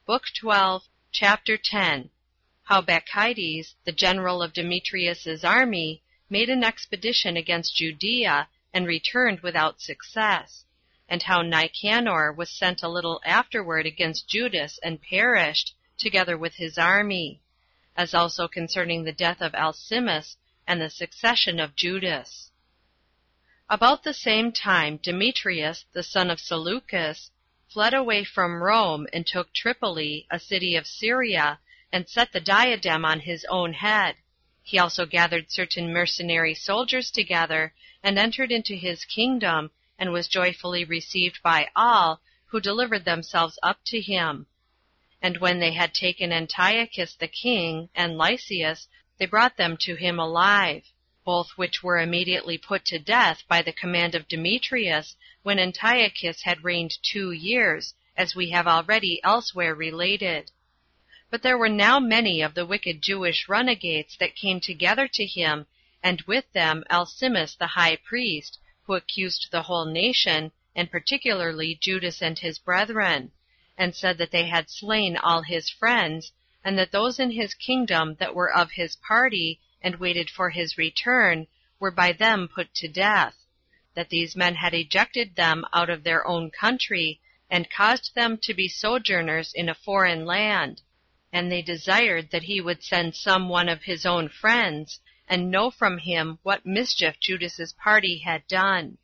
Book 12, Chapter 10. How Bacchides, the general of Demetrius's army, made an expedition against Judea, and returned without success; and how Nicanor was sent a little afterward against Judas, and perished, together with his army; as also concerning the death of Alcimus, and the succession of Judas. About the same time Demetrius, the son of Seleucus, fled away from Rome, and took Tripoli, a city of Syria, and set the diadem on his own head. He also gathered certain mercenary soldiers together, and entered into his kingdom, and was joyfully received by all, who delivered themselves up to him. And when they had taken Antiochus the king, and Lysias, they brought them to him alive; both which were immediately put to death by the command of Demetrius, when Antiochus had reigned 2 years, as we have already elsewhere related. But there were now many of the wicked Jewish runagates that came together to him, and with them Alcimus the high priest, who accused the whole nation, and particularly Judas and his brethren, and said that they had slain all his friends, and that those in his kingdom that were of his party, and waited for his return, were by them put to death; that these men had ejected them out of their own country, and caused them to be sojourners in a foreign land; and they desired that he would send some one of his own friends, and know from him what mischief Judas's party had done.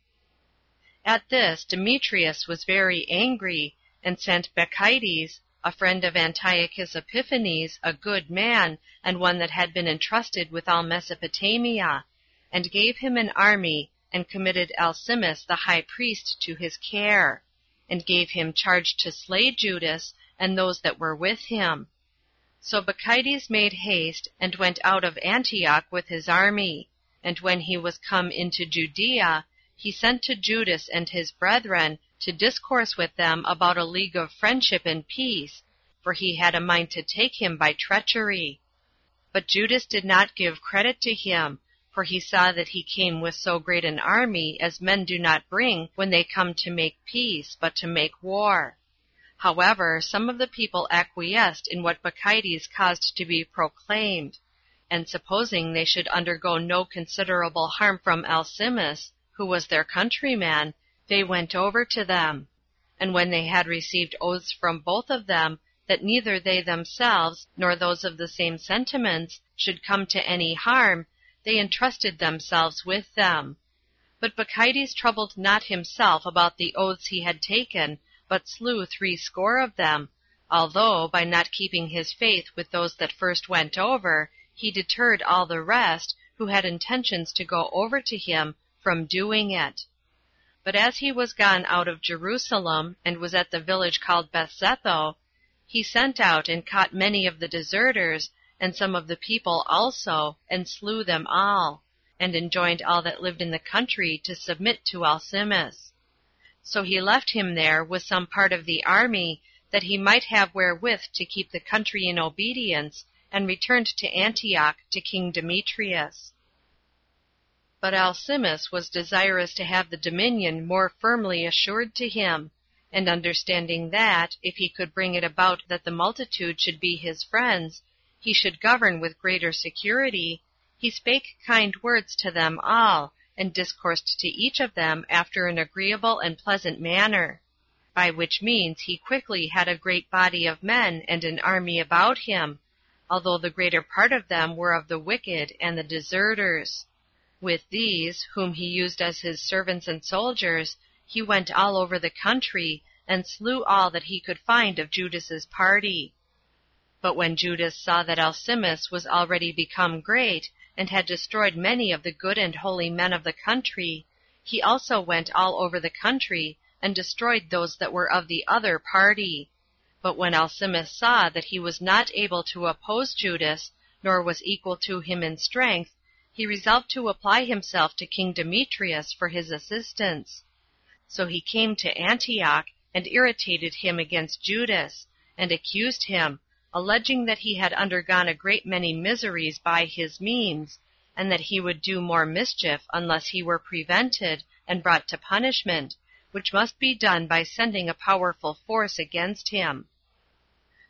At this Demetrius was very angry, and sent Bacchides, a friend of Antiochus Epiphanes, a good man, and one that had been entrusted with all Mesopotamia, and gave him an army, and committed Alcimus the high priest to his care, and gave him charge to slay Judas, and those that were with him. So Bacchides made haste, and went out of Antioch with his army; and when he was come into Judea, he sent to Judas and his brethren, to discourse with them about a league of friendship and peace, for he had a mind to take him by treachery. But Judas did not give credit to him, for he saw that he came with so great an army as men do not bring when they come to make peace, but to make war. However, some of the people acquiesced in what Bacchides caused to be proclaimed, and supposing they should undergo no considerable harm from Alcimus, who was their countryman, they went over to them; and when they had received oaths from both of them, that neither they themselves, nor those of the same sentiments, should come to any harm, they entrusted themselves with them. But Bacchides troubled not himself about the oaths he had taken, but slew 80 of them, although, by not keeping his faith with those that first went over, he deterred all the rest, who had intentions to go over to him, from doing it. But as he was gone out of Jerusalem, and was at the village called Bethzetho, he sent out and caught many of the deserters, and some of the people also, and slew them all, and enjoined all that lived in the country to submit to Alcimus. So he left him there with some part of the army, that he might have wherewith to keep the country in obedience, and returned to Antioch to King Demetrius. But Alcimus was desirous to have the dominion more firmly assured to him, and understanding that, if he could bring it about that the multitude should be his friends, he should govern with greater security, he spake kind words to them all, and discoursed to each of them after an agreeable and pleasant manner; by which means he quickly had a great body of men and an army about him, although the greater part of them were of the wicked and the deserters. With these, whom he used as his servants and soldiers, he went all over the country, and slew all that he could find of Judas's party. But when Judas saw that Alcimus was already become great, and had destroyed many of the good and holy men of the country, he also went all over the country, and destroyed those that were of the other party. But when Alcimus saw that he was not able to oppose Judas, nor was equal to him in strength, he resolved to apply himself to King Demetrius for his assistance. So he came to Antioch, and irritated him against Judas, and accused him, alleging that he had undergone a great many miseries by his means, and that he would do more mischief unless he were prevented, and brought to punishment, which must be done by sending a powerful force against him.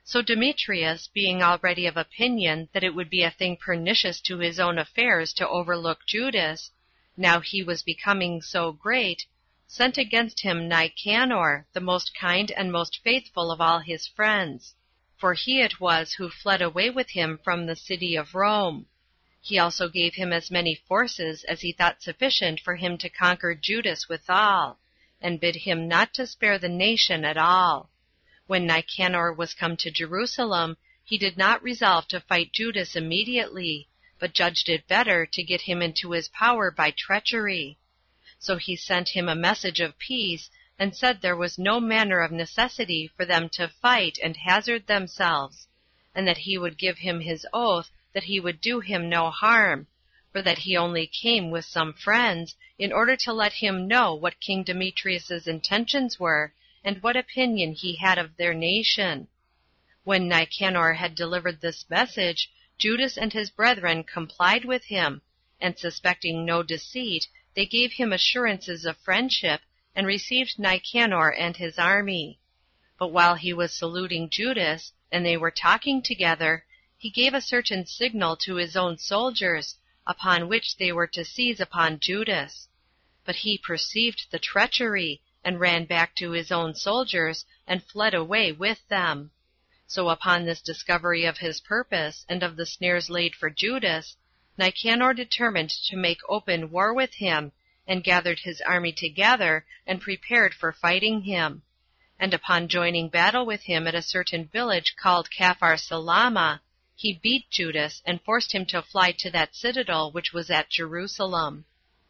So Demetrius, being already of opinion that it would be a thing pernicious to his own affairs to overlook Judas, now he was becoming so great, sent against him Nicanor, the most kind and most faithful of all his friends; for he it was who fled away with him from the city of Rome. He also gave him as many forces as he thought sufficient for him to conquer Judas withal, and bid him not to spare the nation at all. When Nicanor was come to Jerusalem, he did not resolve to fight Judas immediately, but judged it better to get him into his power by treachery. So he sent him a message of peace, and said there was no manner of necessity for them to fight and hazard themselves, and that he would give him his oath that he would do him no harm, for that he only came with some friends, in order to let him know what King Demetrius's intentions were, and what opinion he had of their nation. When Nicanor had delivered this message, Judas and his brethren complied with him, and suspecting no deceit, they gave him assurances of friendship, and received Nicanor and his army. But while he was saluting Judas, and they were talking together, he gave a certain signal to his own soldiers, upon which they were to seize upon Judas. But he perceived the treachery, and ran back to his own soldiers, and fled away with them. So upon this discovery of his purpose, and of the snares laid for Judas, Nicanor determined to make open war with him, and gathered his army together, and prepared for fighting him. And upon joining battle with him at a certain village called Caphar Salama, he beat Judas, and forced him to fly to that citadel which was at Jerusalem.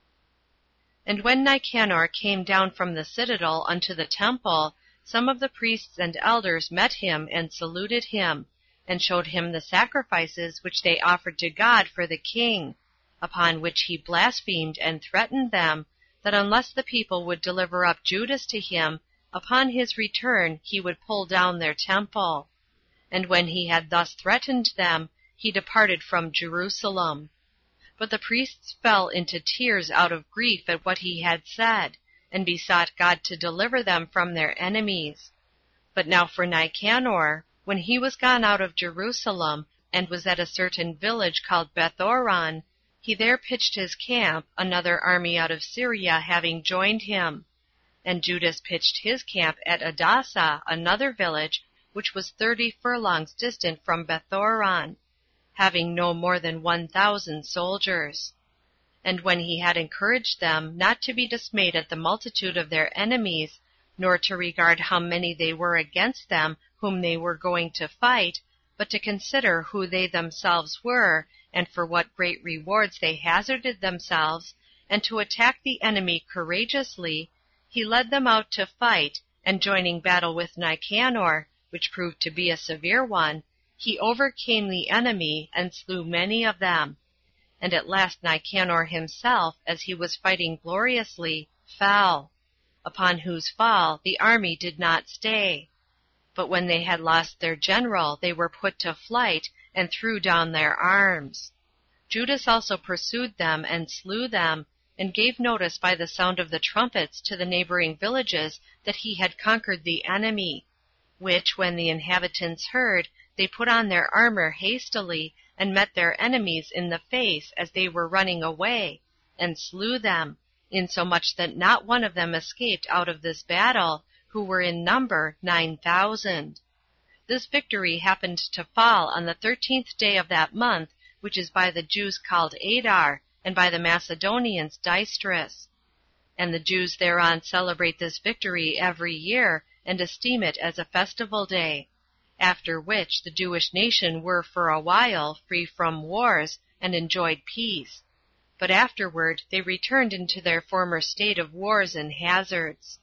And when Nicanor came down from the citadel unto the temple, some of the priests and elders met him, and saluted him, and showed him the sacrifices which they offered to God for the king, upon which he blasphemed and threatened them, that unless the people would deliver up Judas to him, upon his return he would pull down their temple. And when he had thus threatened them, he departed from Jerusalem. But the priests fell into tears out of grief at what he had said, and besought God to deliver them from their enemies. But now for Nicanor, when he was gone out of Jerusalem, and was at a certain village called Bethoron, he there pitched his camp, another army out of Syria having joined him. And Judas pitched his camp at Adasa, another village, which was 30 furlongs distant from Bethoron, having no more than 1,000 soldiers. And when he had encouraged them not to be dismayed at the multitude of their enemies, nor to regard how many they were against them whom they were going to fight, but to consider who they themselves were, and for what great rewards they hazarded themselves, and to attack the enemy courageously, he led them out to fight, and joining battle with Nicanor, which proved to be a severe one, he overcame the enemy, and slew many of them. And at last Nicanor himself, as he was fighting gloriously, fell; upon whose fall the army did not stay. But when they had lost their general, they were put to flight, and threw down their arms. Judas also pursued them, and slew them, and gave notice by the sound of the trumpets to the neighboring villages that he had conquered the enemy; which, when the inhabitants heard, they put on their armor hastily, and met their enemies in the face as they were running away, and slew them, insomuch that not one of them escaped out of this battle, who were in number 9,000. This victory happened to fall on the 13th day of that month, which is by the Jews called Adar, and by the Macedonians Dystrus. And the Jews thereon celebrate this victory every year, and esteem it as a festival day; after which the Jewish nation were for a while free from wars, and enjoyed peace; but afterward they returned into their former state of wars and hazards.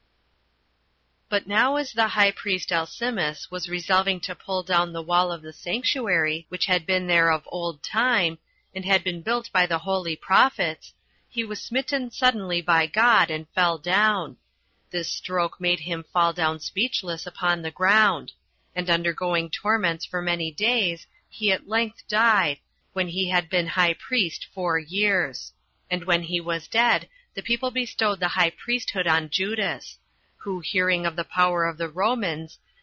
But now as the high priest Alcimus was resolving to pull down the wall of the sanctuary, which had been there of old time, and had been built by the holy prophets, he was smitten suddenly by God, and fell down. This stroke made him fall down speechless upon the ground; and undergoing torments for many days, he at length died, when he had been high priest 4 years. And when he was dead, the people bestowed the high priesthood on Judas; who, hearing of the power of the Romans,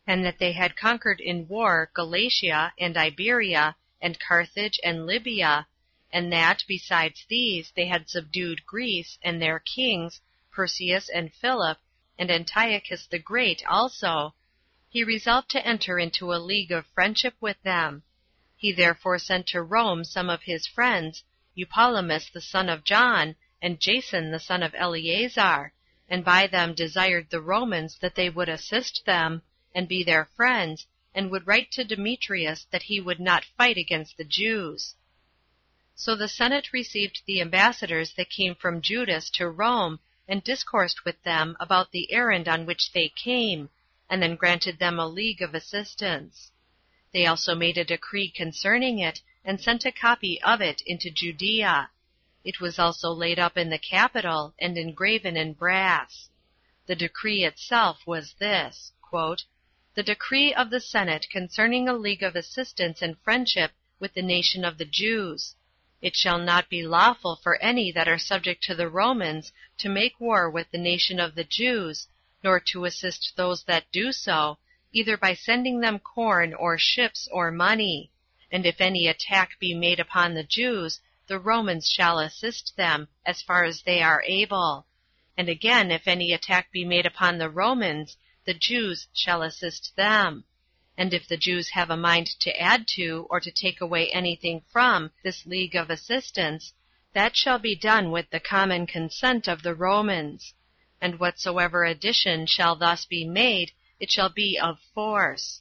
and that they had conquered in war Galatia, and Iberia, and Carthage, and Libya, and that, besides these, they had subdued Greece, and their kings, Perseus and Philip, and Antiochus the Great also, he resolved to enter into a league of friendship with them. He therefore sent to Rome some of his friends, Eupolemus the son of John, and Jason the son of Eleazar, and by them desired the Romans that they would assist them, and be their friends, and would write to Demetrius that he would not fight against the Jews. So the Senate received the ambassadors that came from Judas to Rome, and discoursed with them about the errand on which they came, and then granted them a league of assistance. They also made a decree concerning it, and sent a copy of it into Judea. It was also laid up in the Capitol, and engraven in brass. The decree itself was this, "The decree of the Senate concerning a league of assistance and friendship with the nation of the Jews. It shall not be lawful for any that are subject to the Romans to make war with the nation of the Jews, nor to assist those that do so, either by sending them corn, or ships, or money. And if any attack be made upon the Jews, the Romans shall assist them, as far as they are able. And again, if any attack be made upon the Romans, the Jews shall assist them. And if the Jews have a mind to add to, or to take away anything from, this league of assistance, that shall be done with the common consent of the Romans. And whatsoever addition shall thus be made, it shall be of force."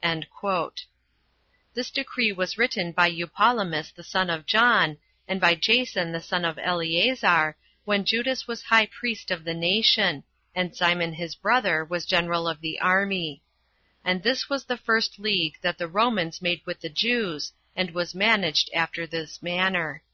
This decree was written by Eupolemus the son of John, and by Jason the son of Eleazar, when Judas was high priest of the nation, and Simon his brother was general of the army. And this was the first league that the Romans made with the Jews, and was managed after this manner.